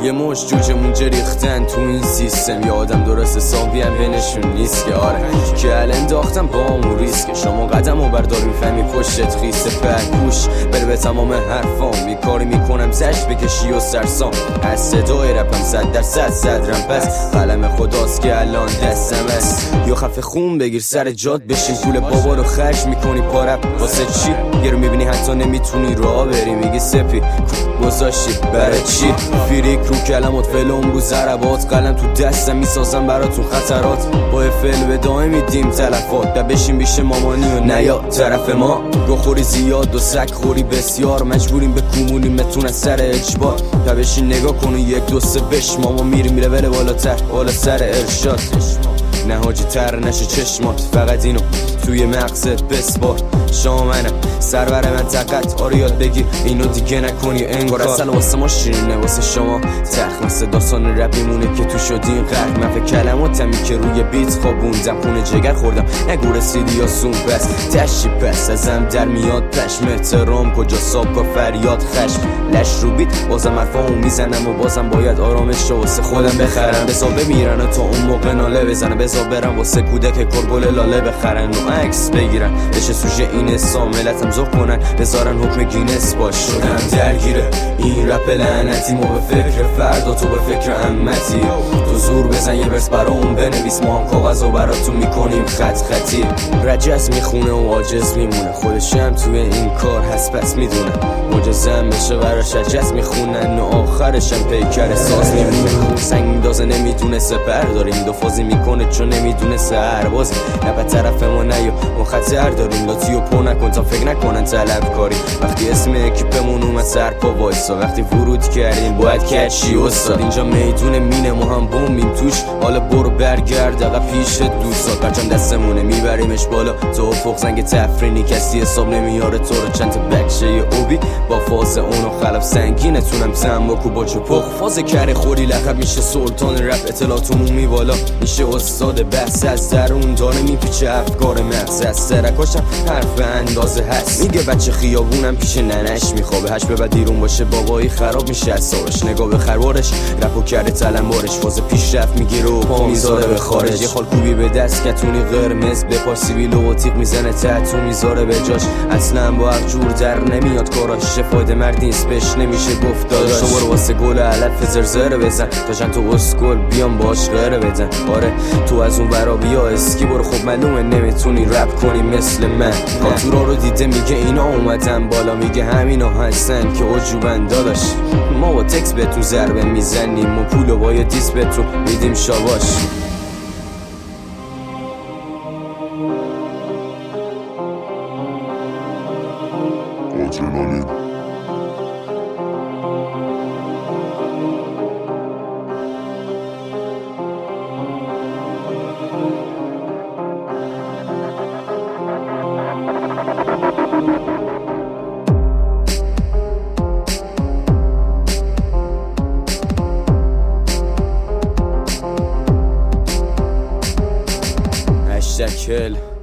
یه مش جوجمون ریختن تو این سیستم. یه آدم درست حسابی هم بینشون نیست که آره که الان انداختم با همون ریسک. شما قدم و بردار میفهمی پشتت خیسه پرگوش بره به تمام حرفام. یه کاری میکنم زشت بکشی و سرسام. از صدای رپم 100% صدرم پس قلم خداست که الان دستم است. یا خفه خون بگیر سر جاد بشین پول بابا رو خرج میکنی پارب واسه چی؟ یه رو میبینی حتی نمیتونی راه بری میگی سپی گذاشتی برای چی؟ فیریک رو کلمات فلم رو ضربات قلم تو دستم میسازم براتون خطرات. با فعل به دائم میدیم تلفات و بشین بیش مامانی و نیا طرف ما. گوخوری زیاد و سگ خوری بسیار مجبوریم به کومونیمتون از سر اجبار. و بشین نگاه کن و 1 2 3 بش ماما میریم لول بالاتر بالا سر ارشاد. نه حاجی تر نشه چشمات فقط اینو توی مغزت بسپار. شما منم سرور منطقت آره یاد بگیر اینو دیگه نکنی انگار اصلا واسه ما شیرینه واسه شما تخت. مثل داستان رپ میمونه که تو شدین غرق. من فکر کلماتمی که روی بیت خوابوندم خونه جگر خوردم نگو رسیدی یا سون بس تشی پس ازم در میاد پشم احترام کجا ساب و فریاد خشم لش رو بیت بازم حرفامو میزنم و بازم باید آرامش رو واسه خودم بخرم. بزا بمیرن تا اون موقع ناله بزنم بزا برم واسه کودک کرگل لاله بخرن و عکس بگیرن بشه سوژه این ساملتم زخ کنن بذارن حکم گینس باش. شدم درگیره این رپ لعنتی ما به فکر فردا تو به فکر امتی. تو زور بزن یه برس برام بنویس ما هم کاغذ و براتون میکنیم خط خطی. رجز میخونه و عاجز میمونه خودشم توی این کار هست پس میدونه مجزم بشه براش عجز میخونن و آخرشم پیکر ساز میمونه. سنگ میدازه نمیدونه سپر داریم دو فازی میکنه چون نمیدونه سهر بازی نه به طرف ما نیا ما خطر داریم لاتی و پو نکن تا فکر نکنن طلب کاری. وقتی اسم اکیپمون اومد سر پا وایسا وقتی ورود کردیم باید کچی استاد. اینجا میدون مینه ما هم بومیم توش حالا برو برگرد اقا پیش دوستا پرچم دستمونه میبریمش بالا تو افق زنگ تفرینی کسی حساب نمیاره تو رو چند تا بکشه اوبی با فاز اونو خلف سنگینتونم تنباکو با چپخ فاز کره خوری لقب میشه سلطان رپ اطلاعات عمومی بالا میشه استاد بحث از درون داره میپیچه افکار مغز از سرکاشم حرف اندازه هست. میگه بچه خیابونم پیش ننش میخوابه هش به بعد دیرون باشه بابایی خراب میشه اصابش نگاه به خروارش رپو کرده تلمبارش فاز پیشرفت میگیره و پا میذاره به خارج. یه خال کوبی به دست کتونی قرمز به پا سیبیل و تیغ میزنه تحتو میذاره به جاش اصلا با هر جور در نمیاد کاراش فایده مردی نیست بهش نمیشه گفت داداش. تو برو واسه گل علف زرزره بزن تا چند تو اسکل بیام باش غره بدن. آره تو از اون برا بیا اسکی برو خب معلومه نمیتونی رپ کنی مثل من. کانتورا رو دیده میگه اینا اومدن بالا میگه همینا هستن که عجوبن داداش. ما با تکس بهتون ضربه میزنیم و پولو با یه دیس بهتون میدیم شاباش. آدرنالین هشتکل